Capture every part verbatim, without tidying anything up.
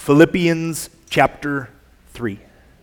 Philippians chapter three.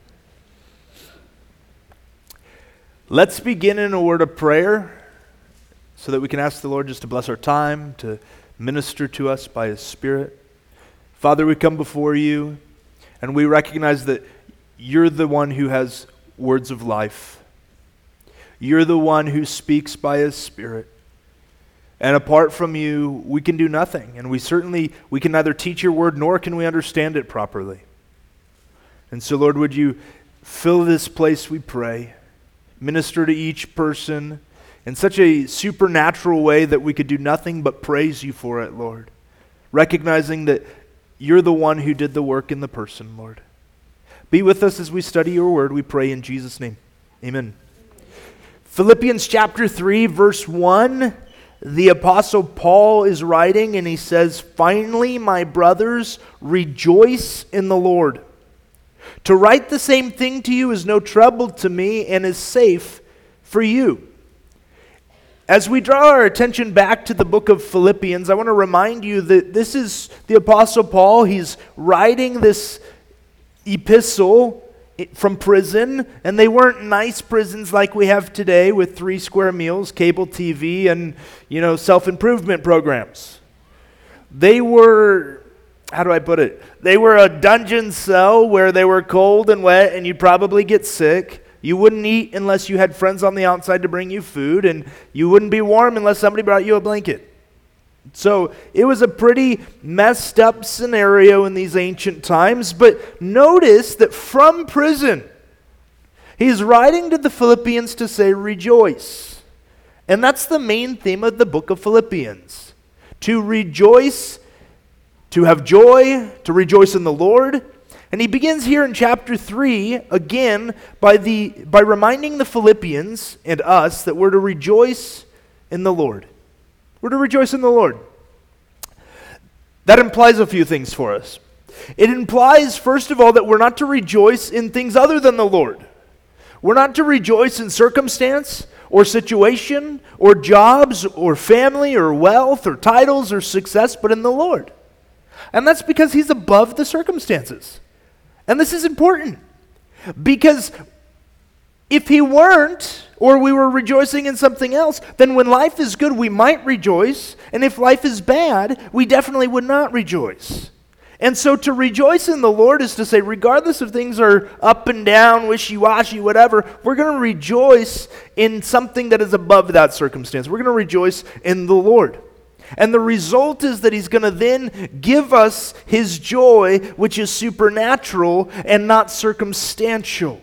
Let's begin in a word of prayer so that we can ask the Lord just to bless our time, to minister to us by His Spirit. Father, we come before you and we recognize that you're the one who has words of life. You're the one who speaks by His Spirit. And apart from you, we can do nothing. And we certainly, we can neither teach your word nor can we understand it properly. And so, Lord, would you fill this place, we pray. Minister to each person in such a supernatural way that we could do nothing but praise you for it, Lord. Recognizing that you're the one who did the work in the person, Lord. Be with us as we study your word, we pray in Jesus' name. Amen. Philippians chapter three, verse one. The Apostle Paul is writing and he says, "Finally, my brothers, rejoice in the Lord. To write the same thing to you is no trouble to me and is safe for you." As we draw our attention back to the book of Philippians, I want to remind you that this is the Apostle Paul. He's writing this epistle from prison, and they weren't nice prisons like we have today with three square meals, cable T V, and, you know, self-improvement programs. They were, how do I put it? They were a dungeon cell where they were cold and wet, and you'd probably get sick. You wouldn't eat unless you had friends on the outside to bring you food, and you wouldn't be warm unless somebody brought you a blanket. So it was a pretty messed up scenario in these ancient times, but notice that from prison, he's writing to the Philippians to say, rejoice. And that's the main theme of the book of Philippians. To rejoice, to have joy, to rejoice in the Lord. And he begins here in chapter three, again, by the by reminding the Philippians and us that we're to rejoice in the Lord. We're to rejoice in the Lord. That implies a few things for us. It implies, first of all, that we're not to rejoice in things other than the Lord. We're not to rejoice in circumstance or situation or jobs or family or wealth or titles or success, but in the Lord. And that's because He's above the circumstances. And this is important because if He weren't, or we were rejoicing in something else, then when life is good, we might rejoice. And if life is bad, we definitely would not rejoice. And so to rejoice in the Lord is to say, regardless if things are up and down, wishy-washy, whatever, we're going to rejoice in something that is above that circumstance. We're going to rejoice in the Lord. And the result is that He's going to then give us His joy, which is supernatural and not circumstantial.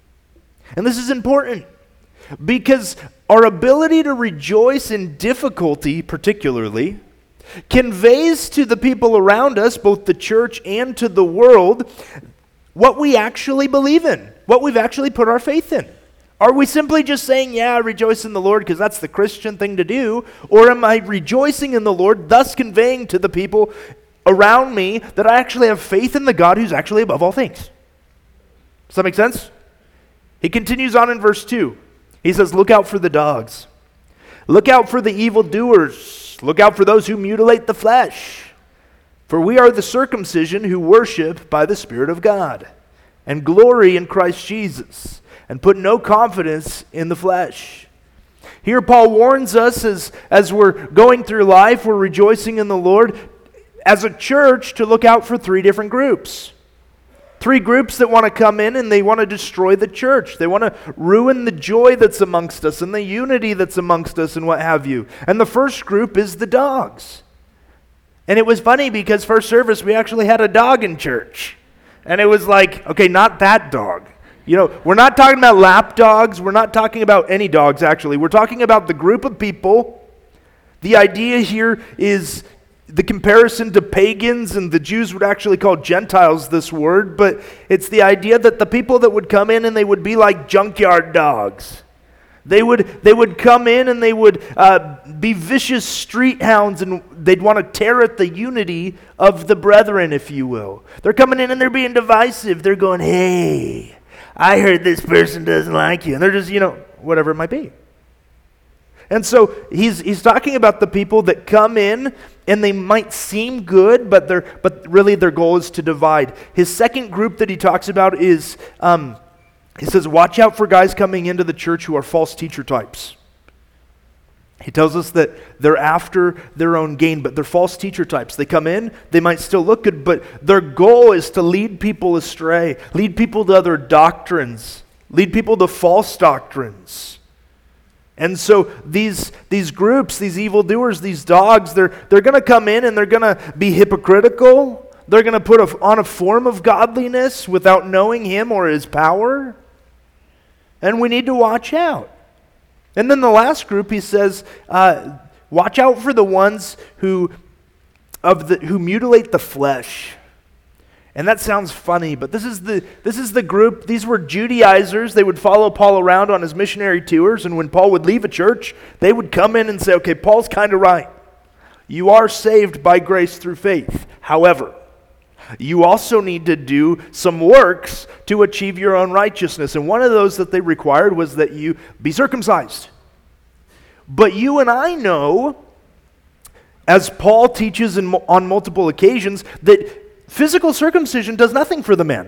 And this is important because our ability to rejoice in difficulty, particularly, conveys to the people around us, both the church and to the world, what we actually believe in, what we've actually put our faith in. Are we simply just saying, yeah, rejoice in the Lord because that's the Christian thing to do? Or am I rejoicing in the Lord, thus conveying to the people around me that I actually have faith in the God who's actually above all things? Does that make sense? He continues on in verse two. He says, look out for the dogs. Look out for the evildoers. Look out for those who mutilate the flesh. For we are the circumcision who worship by the Spirit of God and glory in Christ Jesus and put no confidence in the flesh. Here Paul warns us as, as we're going through life, we're rejoicing in the Lord, as a church to look out for three different groups. Three groups that want to come in and they want to destroy the church. They want to ruin the joy that's amongst us and the unity that's amongst us and what have you. And the first group is the dogs. And it was funny because first service we actually had a dog in church. And it was like, okay, not that dog. You know, we're not talking about lap dogs. We're not talking about any dogs, actually. We're talking about the group of people. The idea here is the comparison to pagans, and the Jews would actually call Gentiles this word, but it's the idea that the people that would come in and they would be like junkyard dogs. They would they would come in and they would uh, be vicious street hounds, and they'd want to tear at the unity of the brethren, if you will. They're coming in and they're being divisive. They're going, hey, I heard this person doesn't like you. And they're just, you know, whatever it might be. And so he's he's talking about the people that come in and they might seem good, but they're but really their goal is to divide. His second group that he talks about is, um, he says, watch out for guys coming into the church who are false teacher types. He tells us that they're after their own gain, but they're false teacher types. They come in, they might still look good, but their goal is to lead people astray, lead people to other doctrines, lead people to false doctrines. And so these these groups, these evildoers, these dogs, they're they're going to come in and they're going to be hypocritical. They're going to put a, on a form of godliness without knowing Him or His power. And we need to watch out. And then the last group, he says, uh, watch out for the ones who of the who mutilate the flesh. And that sounds funny, but this is the this is the group. These were Judaizers. They would follow Paul around on his missionary tours, and when Paul would leave a church, they would come in and say, okay, Paul's kind of right. You are saved by grace through faith. However, you also need to do some works to achieve your own righteousness. And one of those that they required was that you be circumcised. But you and I know, as Paul teaches in, on multiple occasions, that physical circumcision does nothing for the man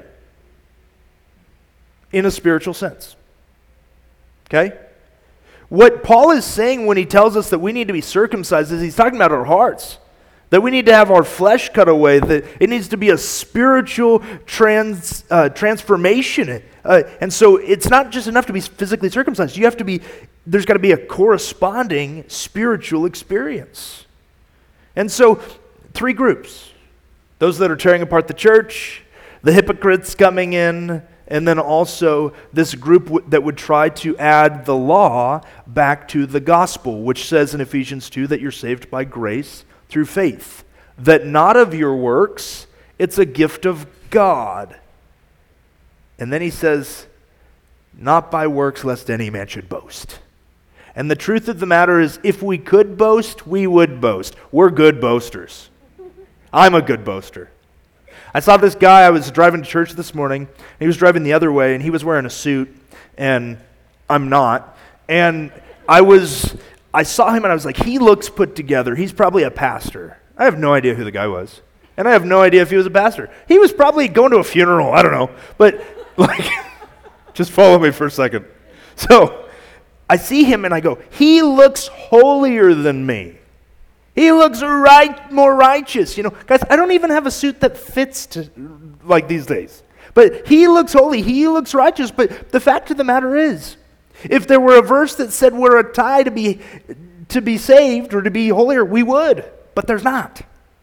in a spiritual sense. Okay? What Paul is saying when he tells us that we need to be circumcised is he's talking about our hearts. That we need to have our flesh cut away, that it needs to be a spiritual trans, uh, transformation. Uh, and so it's not just enough to be physically circumcised. You have to be, there's got to be a corresponding spiritual experience. And so, three groups. Those that are tearing apart the church, the hypocrites coming in, and then also this group w- that would try to add the law back to the gospel, which says in Ephesians two that you're saved by grace through faith, that not of your works, it's a gift of God. And then he says, not by works, lest any man should boast. And the truth of the matter is, if we could boast, we would boast. We're good boasters. I'm a good boaster. I saw this guy, I was driving to church this morning, and he was driving the other way, and he was wearing a suit, and I'm not. And I was, I saw him, and I was like, he looks put together. He's probably a pastor. I have no idea who the guy was. And I have no idea if he was a pastor. He was probably going to a funeral, I don't know. But, like, just follow me for a second. So, I see him, and I go, he looks holier than me. He looks right, more righteous. You know, guys, I don't even have a suit that fits to, like these days. But he looks holy. He looks righteous. But the fact of the matter is, if there were a verse that said we're a tie to be to be saved or to be holier, we would. But there's not.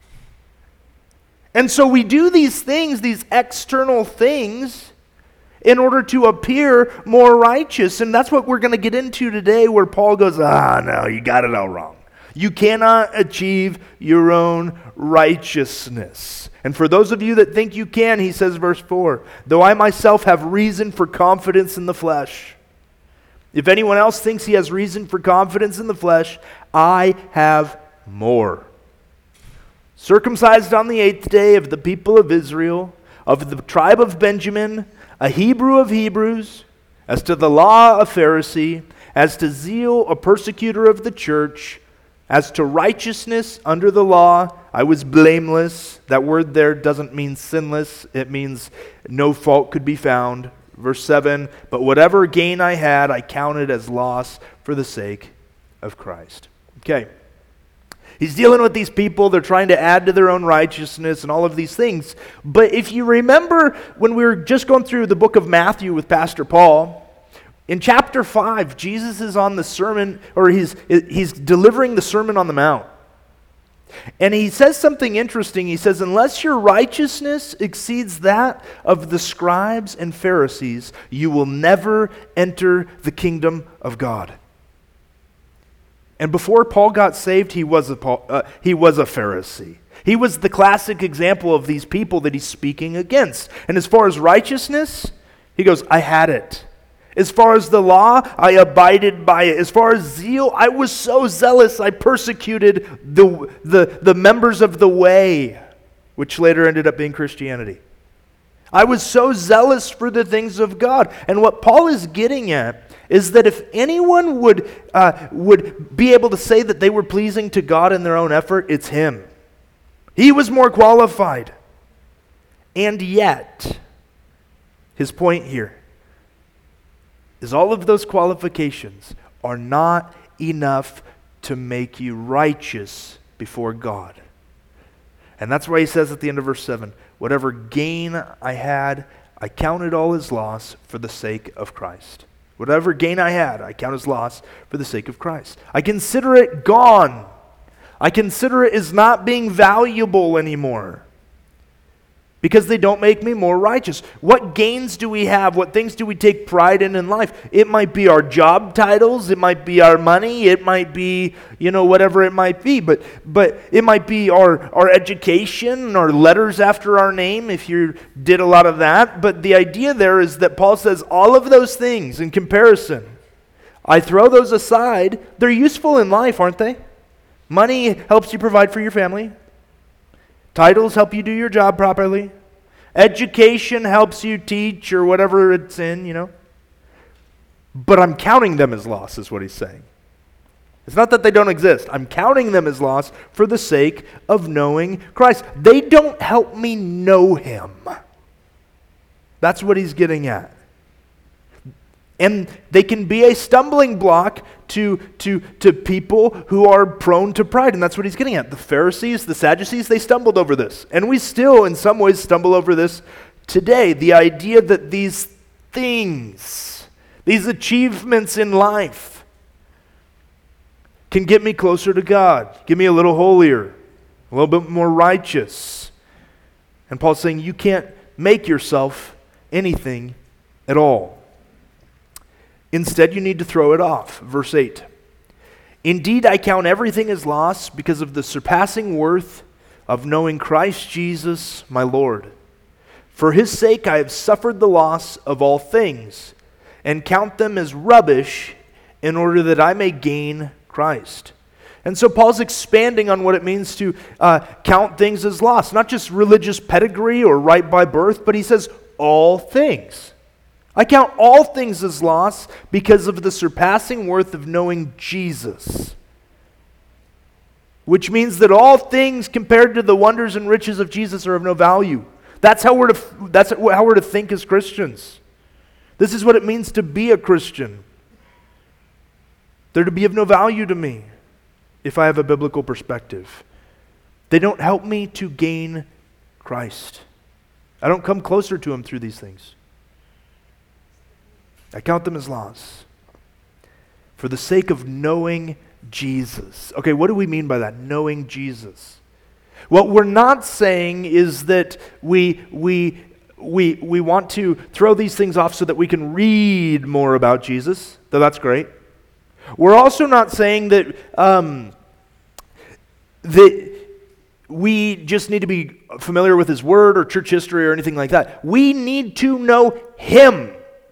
And so we do these things, these external things, in order to appear more righteous. And that's what we're going to get into today, where Paul goes, ah, no, you got it all wrong. You cannot achieve your own righteousness. And for those of you that think you can, he says, verse four, though I myself have reason for confidence in the flesh. If anyone else thinks he has reason for confidence in the flesh, I have more. Circumcised on the eighth day of the people of Israel, of the tribe of Benjamin, a Hebrew of Hebrews, as to the law, a Pharisee, as to zeal, a persecutor of the church, as to righteousness under the law, I was blameless. That word there doesn't mean sinless. It means no fault could be found. Verse seven, but whatever gain I had, I counted as loss for the sake of Christ. Okay. He's dealing with these people. They're trying to add to their own righteousness and all of these things. But if you remember when we were just going through the book of Matthew with Pastor Paul, in chapter five, Jesus is on the sermon, or he's he's delivering the Sermon on the Mount. And he says something interesting. He says, unless your righteousness exceeds that of the scribes and Pharisees, you will never enter the kingdom of God. And before Paul got saved, he was a, uh, he was a Pharisee. He was the classic example of these people that he's speaking against. And as far as righteousness, he goes, I had it. As far as the law, I abided by it. As far as zeal, I was so zealous, I persecuted the, the, the members of the way, which later ended up being Christianity. I was so zealous for the things of God. And what Paul is getting at is that if anyone would, uh, would be able to say that they were pleasing to God in their own effort, it's him. He was more qualified. And yet, his point here is all of those qualifications are not enough to make you righteous before God. And that's why he says at the end of verse seven, whatever gain I had, I counted all as loss for the sake of Christ. Whatever gain I had, I count as loss for the sake of Christ. I consider it gone. I consider it as not being valuable anymore because they don't make me more righteous. What gains do we have? What things do we take pride in in life? It might be our job titles. It might be our money. It might be, you know, whatever it might be. But but it might be our, our education, our letters after our name, if you did a lot of that. But the idea there is that Paul says all of those things in comparison, I throw those aside. They're useful in life, aren't they? Money helps you provide for your family. Titles help you do your job properly. Education helps you teach or whatever it's in, you know. But I'm counting them as loss, is what he's saying. It's not that they don't exist. I'm counting them as loss for the sake of knowing Christ. They don't help me know him. That's what he's getting at. And they can be a stumbling block to, to, to people who are prone to pride. And that's what he's getting at. The Pharisees, the Sadducees, they stumbled over this. And we still, in some ways, stumble over this today. The idea that these things, these achievements in life, can get me closer to God, get me a little holier, a little bit more righteous. And Paul's saying you can't make yourself anything at all. Instead, you need to throw it off. Verse eight. Indeed, I count everything as loss because of the surpassing worth of knowing Christ Jesus, my Lord. For his sake I have suffered the loss of all things, and count them as rubbish in order that I may gain Christ. And so Paul's expanding on what it means to uh, count things as loss. Not just religious pedigree or right by birth, but he says all things. I count all things as loss because of the surpassing worth of knowing Jesus. Which means that all things compared to the wonders and riches of Jesus are of no value. That's how we're to, that's how we're to think as Christians. This is what it means to be a Christian. They're to be of no value to me if I have a biblical perspective. They don't help me to gain Christ. I don't come closer to him through these things. I count them as loss for the sake of knowing Jesus. Okay, what do we mean by that? Knowing Jesus. What we're not saying is that we we we we want to throw these things off so that we can read more about Jesus, though that's great. We're also not saying that um, that we just need to be familiar with his word or church history or anything like that. We need to know him.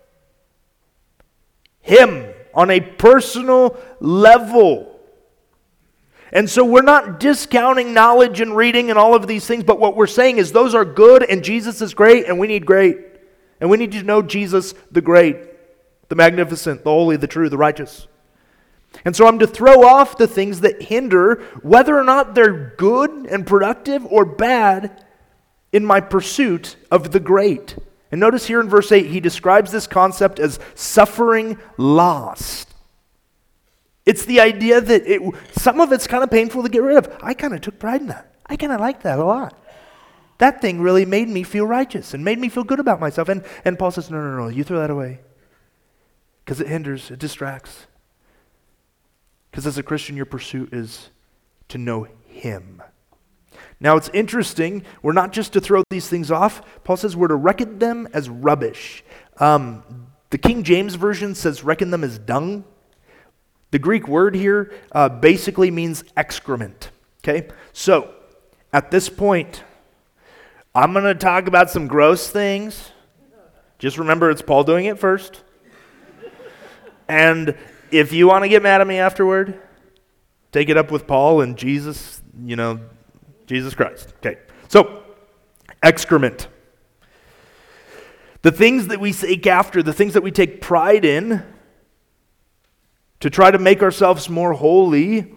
Him on a personal level. And so we're not discounting knowledge and reading and all of these things, but what we're saying is those are good and Jesus is great and we need great. And we need to know Jesus the great, the magnificent, the holy, the true, the righteous. And so I'm to throw off the things that hinder whether or not they're good and productive or bad in my pursuit of the great. And notice here in verse eight, he describes this concept as suffering loss. It's the idea that it, some of it's kind of painful to get rid of. I kind of took pride in that. I kind of liked that a lot. That thing really made me feel righteous and made me feel good about myself. And, and Paul says, no, no, no, you throw that away. Because it hinders, it distracts. Because as a Christian, your pursuit is to know him. Now it's interesting, we're not just to throw these things off. Paul says we're to reckon them as rubbish. Um, the King James Version says reckon them as dung. The Greek word here uh, basically means excrement. Okay, so at this point, I'm going to talk about some gross things. Just remember it's Paul doing it first. And if you want to get mad at me afterward, take it up with Paul and Jesus, you know, Jesus Christ. Okay, so excrement. The things that we seek after, the things that we take pride in, to try to make ourselves more holy,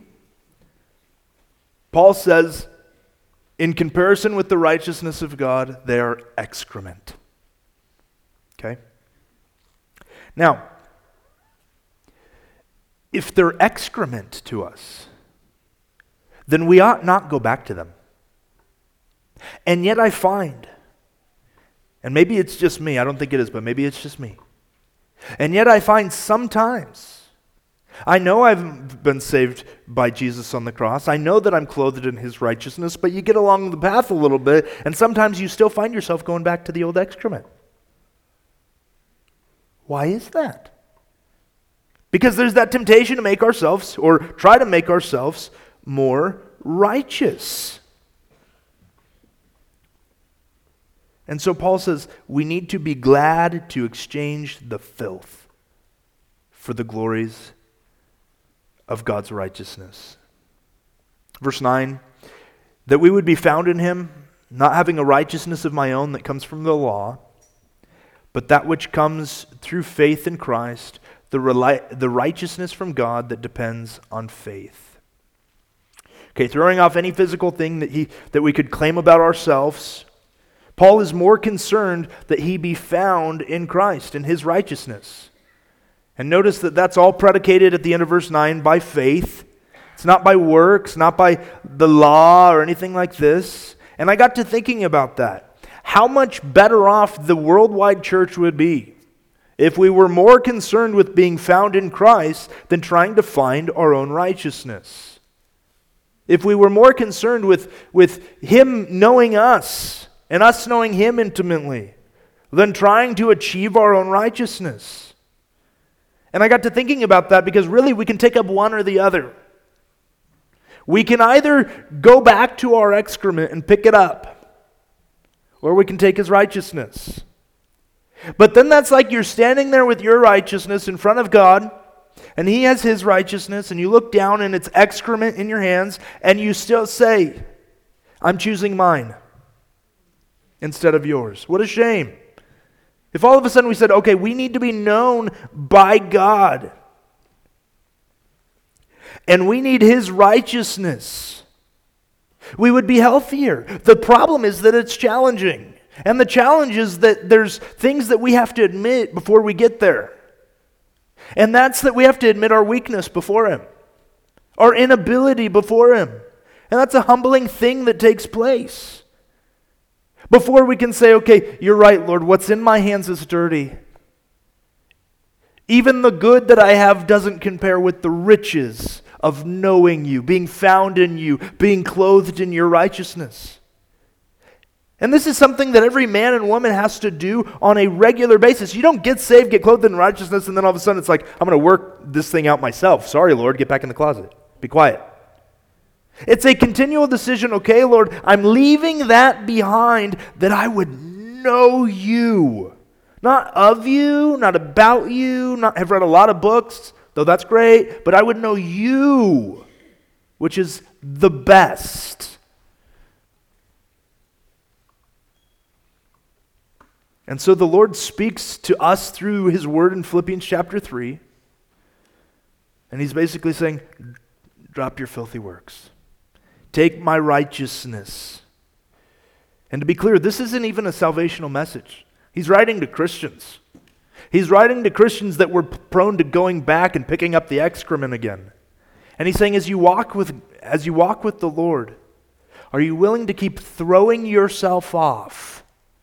Paul says, in comparison with the righteousness of God, they are excrement. Okay? Now, if they're excrement to us, then we ought not go back to them. And yet I find, and maybe it's just me, I don't think it is, but maybe it's just me. And yet I find sometimes, I know I've been saved by Jesus on the cross. I know that I'm clothed in his righteousness, but you get along the path a little bit, and sometimes you still find yourself going back to the old excrement. Why is that? Because there's that temptation to make ourselves, or try to make ourselves, more righteous. And so Paul says, we need to be glad to exchange the filth for the glories of God's righteousness. Verse nine, that we would be found in him, not having a righteousness of my own that comes from the law, but that which comes through faith in Christ, the, reli- the righteousness from God that depends on faith. Okay, throwing off any physical thing that he that we could claim about ourselves, Paul is more concerned that he be found in Christ, in his righteousness. And notice that that's all predicated at the end of verse nine by faith. It's not by works, not by the law or anything like this. And I got to thinking about that. How much better off the worldwide church would be if we were more concerned with being found in Christ than trying to find our own righteousness. If we were more concerned with, with him knowing us and us knowing him intimately than trying to achieve our own righteousness. And I got to thinking about that because really we can take up one or the other. We can either go back to our excrement and pick it up, or we can take his righteousness. But then that's like you're standing there with your righteousness in front of God, and he has his righteousness, and you look down and it's excrement in your hands, and you still say, I'm choosing mine instead of yours. What a shame. If all of a sudden we said, okay, we need to be known by God, and we need his righteousness, we would be healthier. The problem is that it's challenging. And the challenge is that there's things that we have to admit before we get there. And that's that we have to admit our weakness before him, our inability before him. And that's a humbling thing that takes place. Before we can say, okay, you're right, Lord, what's in my hands is dirty. Even the good that I have doesn't compare with the riches of knowing you, being found in you, being clothed in your righteousness. And this is something that every man and woman has to do on a regular basis. You don't get saved, get clothed in righteousness, and then all of a sudden it's like, I'm going to work this thing out myself. Sorry, Lord, get back in the closet. Be quiet. It's a continual decision, okay, Lord, I'm leaving that behind that I would know you. Not of you, not about you, not have read a lot of books, though that's great, but I would know you, which is the best. And so the Lord speaks to us through his word in Philippians chapter three, and he's basically saying, drop your filthy works. Take my righteousness. And to be clear, this isn't even a salvational message. He's writing to Christians. He's writing to Christians that were prone to going back and picking up the excrement again. And he's saying, as you walk with, as you walk with the Lord, are you willing to keep throwing yourself off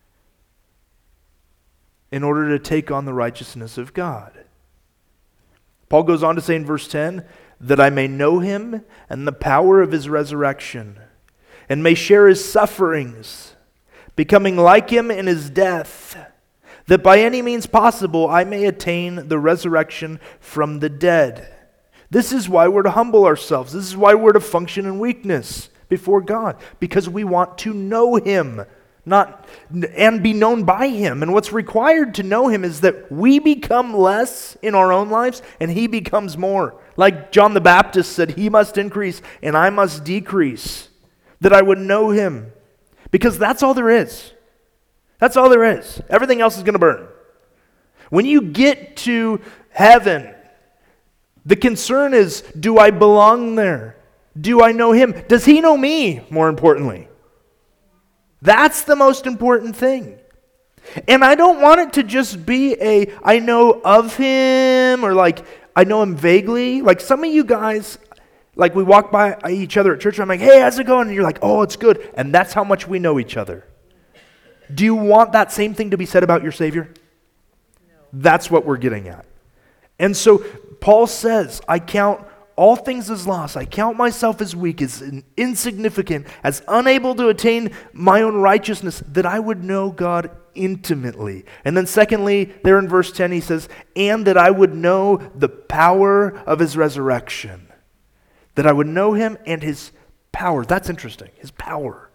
in order to take on the righteousness of God? Paul goes on to say in verse ten, that I may know him and the power of his resurrection, and may share his sufferings, becoming like him in his death, that by any means possible I may attain the resurrection from the dead. This is why we're to humble ourselves. This is why we're to function in weakness before God, because we want to know him, not and be known by him. And what's required to know him is that we become less in our own lives and he becomes more. Like John the Baptist said, he must increase and I must decrease, that I would know him. Because that's all there is. That's all there is. Everything else is going to burn. When you get to heaven, The concern is, do I belong there? Do I know him? Does he know me, more importantly? That's the most important thing. And I don't want it to just be a, I know of him, or like, I know him vaguely. Like some of you guys, like we walk by each other at church, and I'm like, hey, how's it going? And you're like, oh, it's good. And that's how much we know each other. Do you want that same thing to be said about your Savior? No. That's what we're getting at. And so Paul says, I count all things as loss. I count myself as weak, as insignificant, as unable to attain my own righteousness, that I would know God intimately. And then secondly, there in verse ten, he says, and that I would know the power of his resurrection. That I would know him and his power. That's interesting, his power.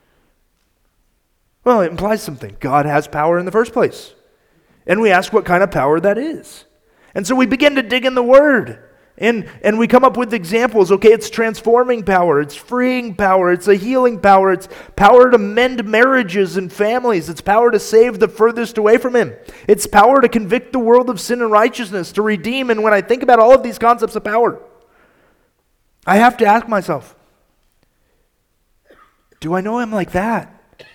Well, it implies something. God has power in the first place. And we ask what kind of power that is. And so we begin to dig in the Word. And, and we come up with examples. Okay, it's transforming power. It's freeing power. It's a healing power. It's power to mend marriages and families. It's power to save the furthest away from him. It's power to convict the world of sin and righteousness, to redeem. And when I think about all of these concepts of power, I have to ask myself, do I know him like that?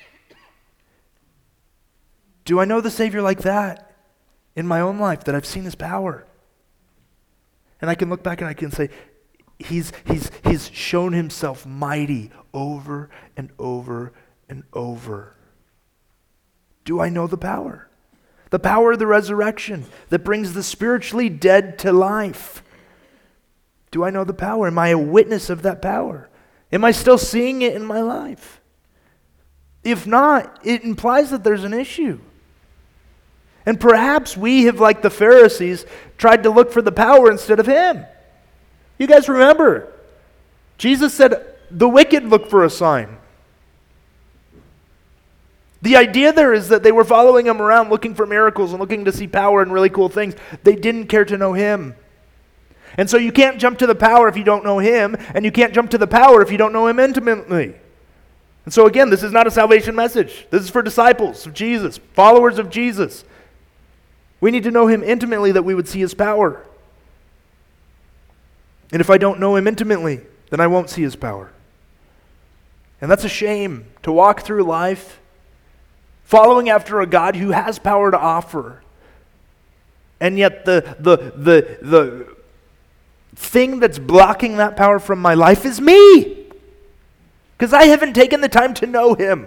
Do I know the Savior like that in my own life, that I've seen his power? And I can look back and I can say, he's, he's, he's shown himself mighty over and over and over. Do I know the power? The power of the resurrection that brings the spiritually dead to life. Do I know the power? Am I a witness of that power? Am I still seeing it in my life? If not, it implies that there's an issue. And perhaps we have, like the Pharisees, tried to look for the power instead of him. You guys remember, Jesus said, the wicked look for a sign. The idea there is that they were following him around looking for miracles and looking to see power and really cool things. They didn't care to know him. And so you can't jump to the power if you don't know him, and you can't jump to the power if you don't know him intimately. And so again, this is not a salvation message. This is for disciples of Jesus, followers of Jesus. We need to know him intimately that we would see his power. And if I don't know him intimately, then I won't see his power. And that's a shame, to walk through life following after a God who has power to offer. And yet the the the the thing that's blocking that power from my life is me. Because I haven't taken the time to know him.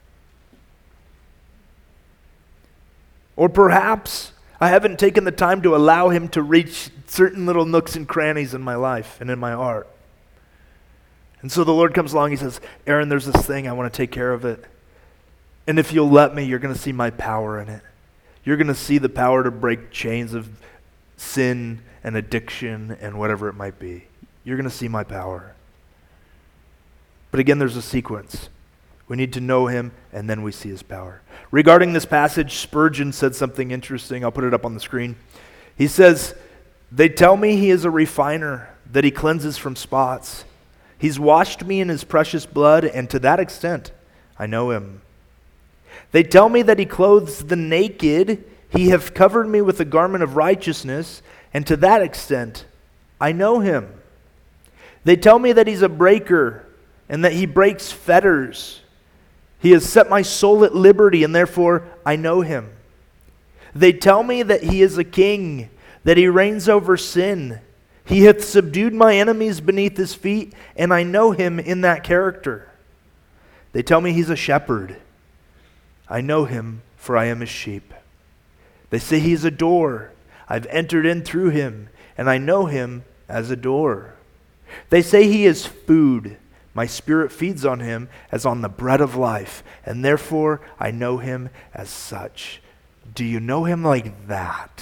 Or perhaps I haven't taken the time to allow him to reach certain little nooks and crannies in my life and in my heart. And so the Lord comes along, he says, Aaron, there's this thing, I want to take care of it. And if you'll let me, you're going to see my power in it. You're going to see the power to break chains of sin and addiction and whatever it might be. You're going to see my power. But again, there's a sequence. We need to know him, and then we see his power. Regarding this passage, Spurgeon said something interesting. I'll put it up on the screen. He says, they tell me he is a refiner, that he cleanses from spots. He's washed me in his precious blood, and to that extent, I know him. They tell me that he clothes the naked. He hath covered me with a garment of righteousness, and to that extent, I know him. They tell me that he's a breaker, and that he breaks fetters. He has set my soul at liberty, and therefore I know him. They tell me that he is a king, that he reigns over sin. He hath subdued my enemies beneath his feet, and I know him in that character. They tell me he's a shepherd. I know him, for I am his sheep. They say he's a door. I've entered in through him, and I know him as a door. They say he is food. My spirit feeds on him as on the bread of life, and therefore I know him as such. Do you know him like that?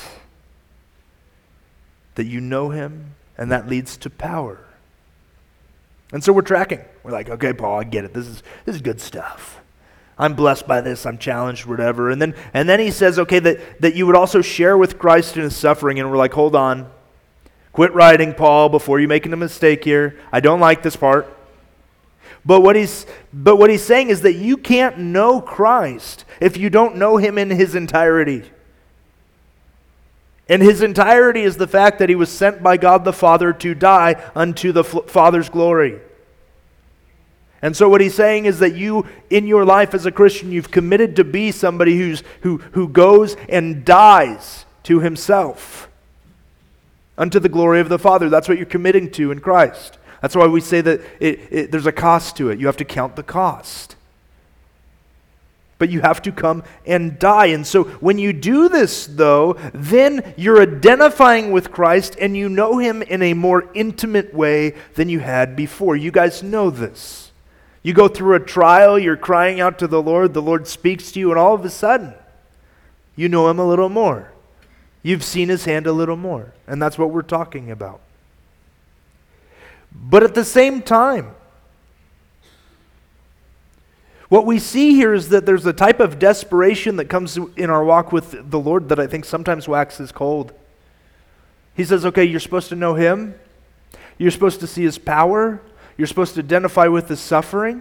That you know him, and that leads to power. And so we're tracking. We're like, okay, Paul, I get it. This is this is good stuff. I'm blessed by this. I'm challenged, whatever. And then and then he says, okay, that, that you would also share with Christ in his suffering. And we're like, hold on. Quit writing, Paul, before you make a mistake here. I don't like this part. But what he's but what he's saying is that you can't know Christ if you don't know him in his entirety. And his entirety is the fact that he was sent by God the Father to die unto the Father's glory. And so what he's saying is that you, in your life as a Christian, you've committed to be somebody who's, who, who goes and dies to himself unto the glory of the Father. That's what you're committing to in Christ. That's why we say that it, it, there's a cost to it. You have to count the cost. But you have to come and die. And so when you do this, though, then you're identifying with Christ and you know him in a more intimate way than you had before. You guys know this. You go through a trial, you're crying out to the Lord, the Lord speaks to you, and all of a sudden, you know him a little more. You've seen his hand a little more. And that's what we're talking about. But at the same time, what we see here is that there's a type of desperation that comes in our walk with the Lord that I think sometimes waxes cold. He says, okay, you're supposed to know him. You're supposed to see his power. You're supposed to identify with his suffering.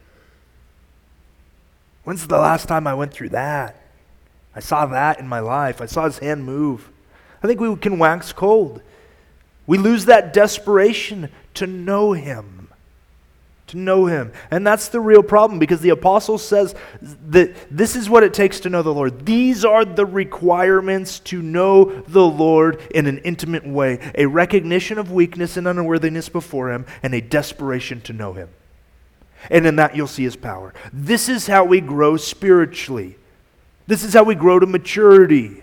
When's the last time I went through that? I saw that in my life. I saw his hand move. I think we can wax cold. We lose that desperation to know him. To know him. And that's the real problem, because the apostle says that this is what it takes to know the Lord. These are the requirements to know the Lord in an intimate way. A recognition of weakness and unworthiness before him, and a desperation to know him. And in that you'll see his power. This is how we grow spiritually. This is how we grow to maturity.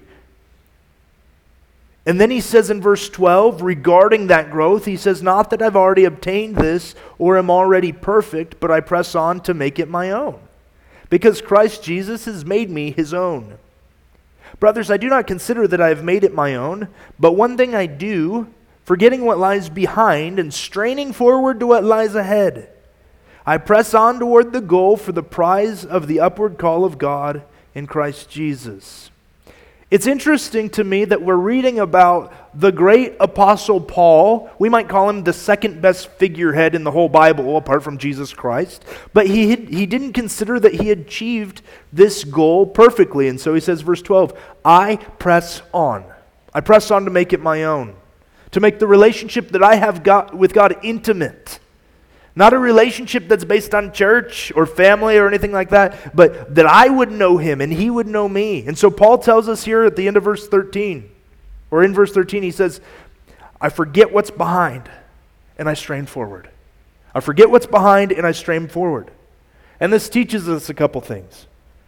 And then he says in verse twelve, regarding that growth, he says, not that I've already obtained this or am already perfect, but I press on to make it my own, because Christ Jesus has made me his own. Brothers, I do not consider that I have made it my own, but one thing I do, forgetting what lies behind and straining forward to what lies ahead, I press on toward the goal for the prize of the upward call of God in Christ Jesus. It's interesting to me that we're reading about the great apostle Paul. We might call him the second best figurehead in the whole Bible, apart from Jesus Christ. But he, he didn't consider that he achieved this goal perfectly. And so he says, verse twelve, I press on. I press on to make it my own. To make the relationship that I have got with God intimate. Not a relationship that's based on church or family or anything like that, but that I would know him and he would know me. And so Paul tells us here at the end of verse thirteen, or in verse thirteen, he says, I forget what's behind and I strain forward. I forget what's behind and I strain forward. And this teaches us a couple things.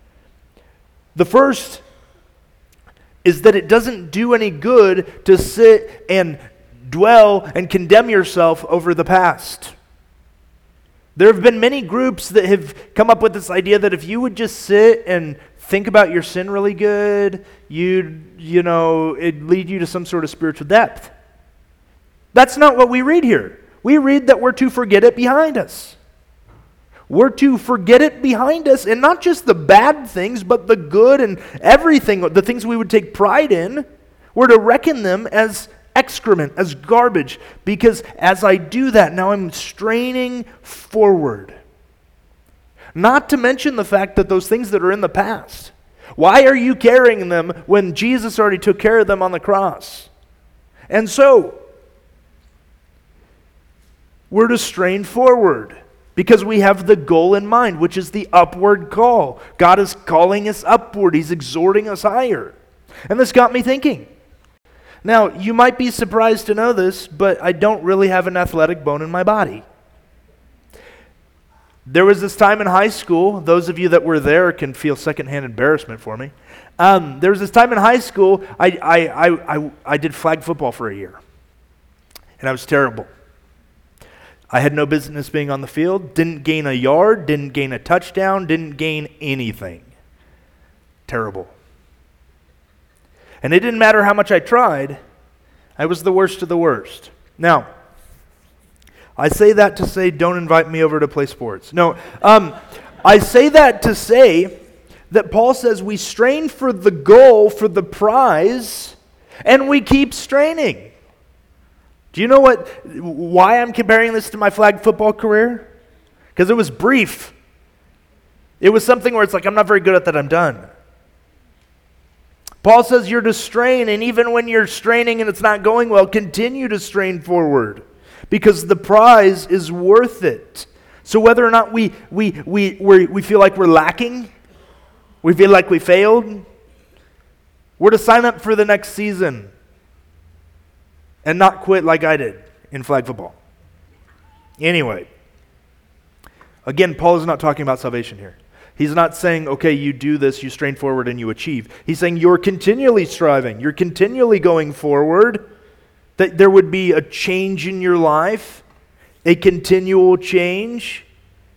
The first is that it doesn't do any good to sit and dwell and condemn yourself over the past. There have been many groups that have come up with this idea that if you would just sit and think about your sin really good, you'd, you know, it'd lead you to some sort of spiritual depth. That's not what we read here. We read that we're to forget it behind us. We're to forget it behind us, and not just the bad things, but the good and everything, the things we would take pride in. We're to reckon them as excrement, as garbage, because as I do that, now I'm straining forward. Not to mention the fact that those things that are in the past, why are you carrying them when Jesus already took care of them on the cross? And so, we're to strain forward because we have the goal in mind, which is the upward call. God is calling us upward. He's exhorting us higher. And this got me thinking. Now, you might be surprised to know this, but I don't really have an athletic bone in my body. There was this time in high school, those of you that were there can feel secondhand embarrassment for me. Um, there was this time in high school, I, I, I, I, I did flag football for a year, and I was terrible. I had no business being on the field, didn't gain a yard, didn't gain a touchdown, didn't gain anything. Terrible. And it didn't matter how much I tried, I was the worst of the worst. Now, I say that to say don't invite me over to play sports. No, um, I say that to say that Paul says we strain for the goal, for the prize, and we keep straining. Do you know what? Why I'm comparing this to my flag football career? Because it was brief. It was something where it's like, I'm not very good at that, I'm done. Paul says you're to strain, and even when you're straining and it's not going well, continue to strain forward because the prize is worth it. So whether or not we we we we we feel like we're lacking, we feel like we failed, we're to sign up for the next season and not quit like I did in flag football. Anyway, again, Paul is not talking about salvation here. He's not saying, okay, you do this, you strain forward, and you achieve. He's saying you're continually striving. You're continually going forward. That there would be a change in your life, a continual change.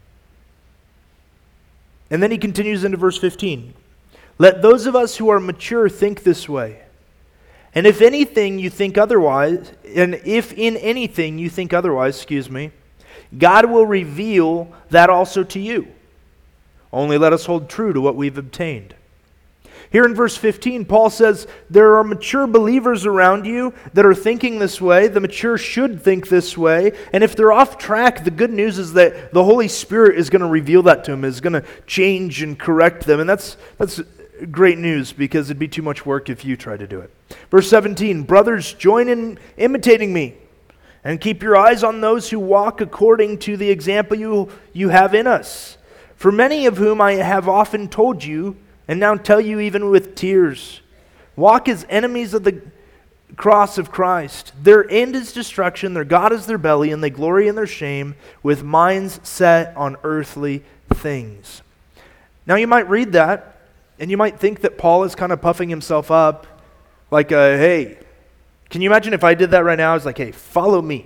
And then he continues into verse fifteen. Let those of us who are mature think this way. And if anything you think otherwise, and if in anything you think otherwise, excuse me, God will reveal that also to you. Only let us hold true to what we've obtained. Here in verse fifteen, Paul says there are mature believers around you that are thinking this way. The mature should think this way. And if they're off track, the good news is that the Holy Spirit is going to reveal that to them, is going to change and correct them. And that's that's great news because it'd be too much work if you try to do it. Verse seventeen, brothers, join in imitating me and keep your eyes on those who walk according to the example you, you have in us. For many of whom I have often told you, and now tell you even with tears, walk as enemies of the cross of Christ. Their end is destruction, their God is their belly, and they glory in their shame, with minds set on earthly things. Now you might read that, and you might think that Paul is kind of puffing himself up, like, uh, hey, can you imagine if I did that right now? I was like, hey, follow me.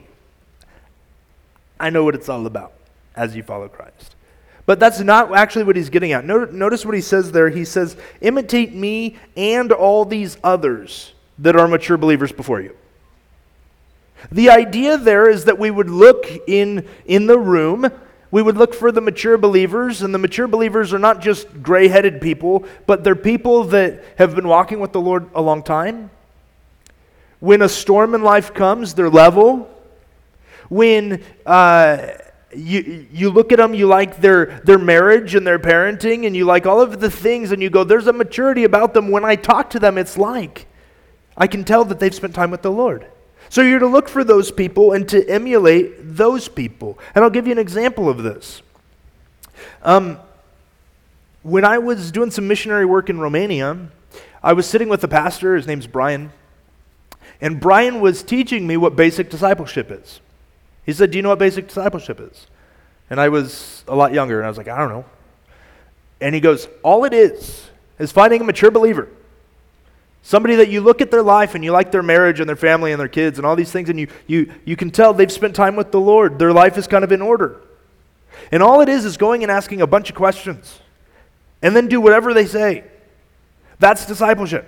I know what it's all about as you follow Christ. But that's not actually what he's getting at. Notice what he says there. He says, imitate me and all these others that are mature believers before you. The idea there is that we would look in, in the room, we would look for the mature believers, and the mature believers are not just gray-headed people, but they're people that have been walking with the Lord a long time. When a storm in life comes, they're level. When uh, you you look at them, you like their, their marriage and their parenting, and you like all of the things, and you go, there's a maturity about them. When I talk to them, it's like, I can tell that they've spent time with the Lord. So you're to look for those people and to emulate those people. And I'll give you an example of this. Um, when I was doing some missionary work in Romania, I was sitting with a pastor, his name's Brian, and Brian was teaching me what basic discipleship is. He said, do you know what basic discipleship is? And I was a lot younger, and I was like, I don't know. And he goes, all it is is finding a mature believer. Somebody that you look at their life and you like their marriage and their family and their kids and all these things, and you you you can tell they've spent time with the Lord. Their life is kind of in order. And all it is is going and asking a bunch of questions and then do whatever they say. That's discipleship.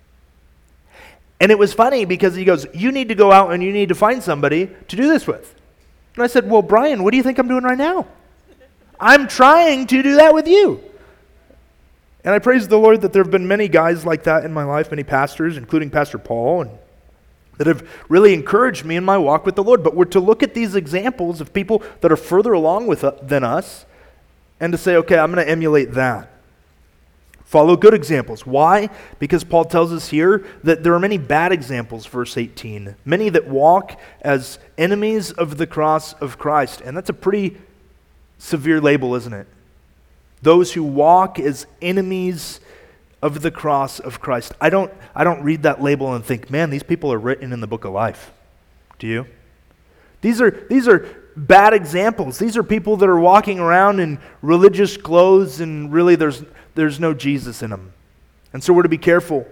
And it was funny because he goes, you need to go out and you need to find somebody to do this with. And I said, well, Brian, what do you think I'm doing right now? I'm trying to do that with you. And I praise the Lord that there have been many guys like that in my life, many pastors, including Pastor Paul, and that have really encouraged me in my walk with the Lord. But we're to look at these examples of people that are further along with uh, than us and to say, okay, I'm going to emulate that. Follow good examples. Why? Because Paul tells us here that there are many bad examples, verse eighteen. Many that walk as enemies of the cross of Christ. And that's a pretty severe label, isn't it? Those who walk as enemies of the cross of Christ. I don't, I don't read that label and think, man, these people are written in the book of life. Do you? These are, these are bad examples. These are people that are walking around in religious clothes and really there's There's no Jesus in them. And so we're to be careful.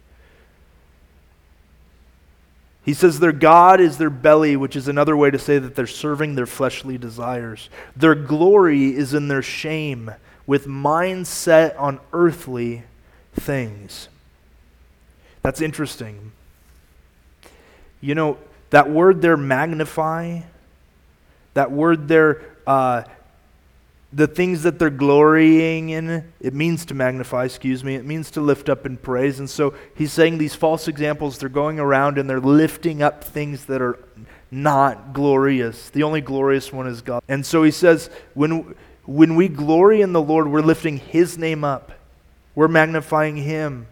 He says their God is their belly, which is another way to say that they're serving their fleshly desires. Their glory is in their shame, with minds set on earthly things. That's interesting. You know, that word there, magnify, that word there, uh, the things that they're glorying in, it means to magnify, excuse me, it means to lift up in praise. And so he's saying these false examples, they're going around and they're lifting up things that are not glorious. The only glorious one is God. And so he says, when, when we glory in the Lord, we're lifting his name up. We're magnifying him.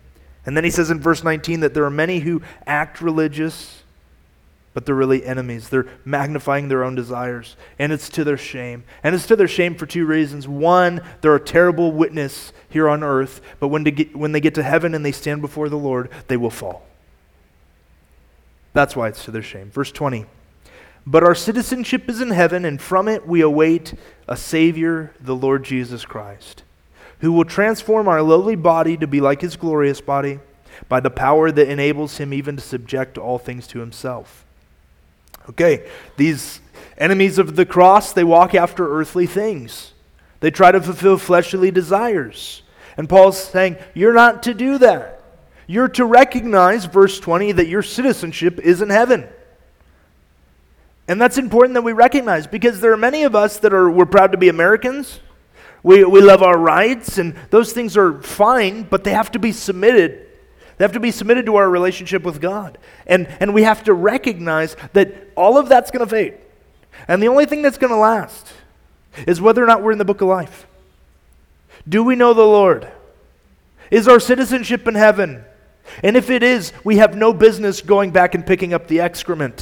And then he says in verse nineteen that there are many who act religious, but they're really enemies. They're magnifying their own desires, and it's to their shame. And it's to their shame for two reasons. One, they're a terrible witness here on earth, but when, to get, when they get to heaven and they stand before the Lord, they will fall. That's why it's to their shame. Verse twenty, but our citizenship is in heaven, and from it we await a Savior, the Lord Jesus Christ, who will transform our lowly body to be like his glorious body by the power that enables him even to subject all things to himself. Okay, these enemies of the cross, they walk after earthly things. They try to fulfill fleshly desires. And Paul's saying, you're not to do that. You're to recognize, verse twenty, that your citizenship is in heaven. And that's important that we recognize, because there are many of us that are, we're proud to be Americans. We, we love our rights, and those things are fine, but they have to be submitted. They have to be submitted to our relationship with God. And, and we have to recognize that all of that's going to fade. And the only thing that's going to last is whether or not we're in the book of life. Do we know the Lord? Is our citizenship in heaven? And if it is, we have no business going back and picking up the excrement.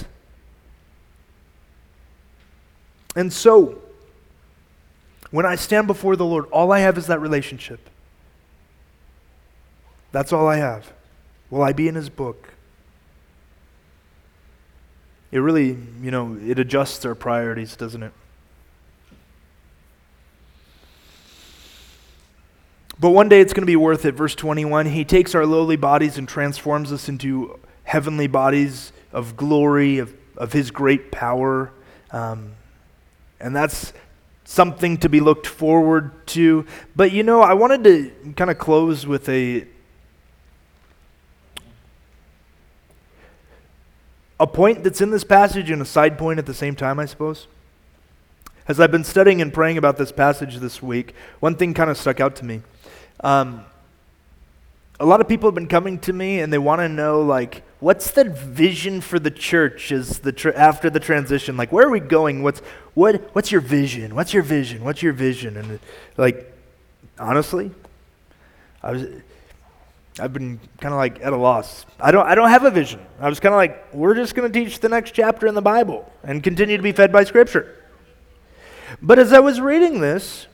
And so, when I stand before the Lord, all I have is that relationship. That's all I have. Will I be in his book? It really, you know, it adjusts our priorities, doesn't it? But one day it's going to be worth it. Verse twenty-one, he takes our lowly bodies and transforms us into heavenly bodies of glory, of, of his great power. Um, and that's something to be looked forward to. But you know, I wanted to kind of close with a a point that's in this passage and a side point at the same time, I suppose. As I've been studying and praying about this passage this week, one thing kind of stuck out to me. Um, a lot of people have been coming to me and they want to know, like, what's the vision for the church as the tr- after the transition? Like, where are we going? What's what? What's your vision? What's your vision? What's your vision? And like, honestly, I was, I've been kind of like at a loss. I don't, I don't have a vision. I was kind of like, we're just going to teach the next chapter in the Bible and continue to be fed by Scripture. But as I was reading this,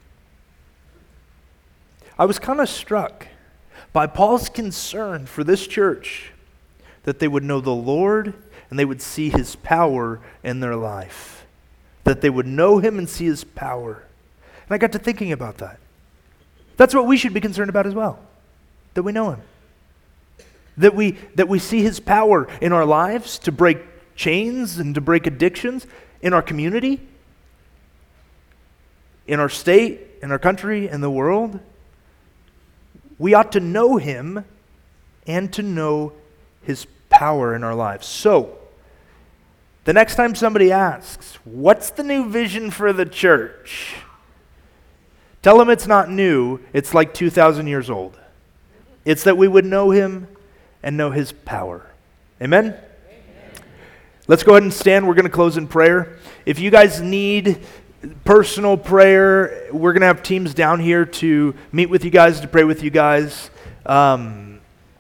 I was kind of struck by Paul's concern for this church, that they would know the Lord and they would see his power in their life. That they would know him and see his power. And I got to thinking about that. That's what we should be concerned about as well. That we know him. That we, that we see his power in our lives to break chains and to break addictions in our community, in our state, in our country, in the world. We ought to know him and to know his power in our lives. So, the next time somebody asks, what's the new vision for the church? Tell them it's not new, it's like two thousand years old. It's that we would know him and know his power. Amen? Amen. Let's go ahead and stand. We're going to close in prayer. If you guys need personal prayer, we're going to have teams down here to meet with you guys, to pray with you guys. Um,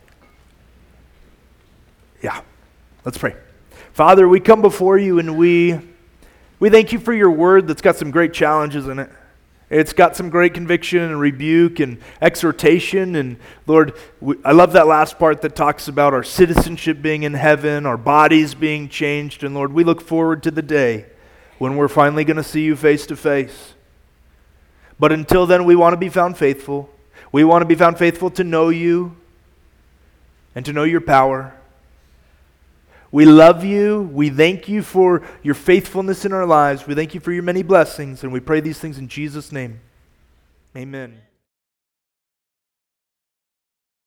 yeah, let's pray. Father, we come before you and we we thank you for your word that's got some great challenges in it. It's got some great conviction and rebuke and exhortation. And Lord, we, I love that last part that talks about our citizenship being in heaven, our bodies being changed. And Lord, we look forward to the day when we're finally going to see you face to face. But until then, we want to be found faithful. We want to be found faithful to know you and to know your power. We love you. We thank you for your faithfulness in our lives. We thank you for your many blessings, and we pray these things in Jesus' name. Amen.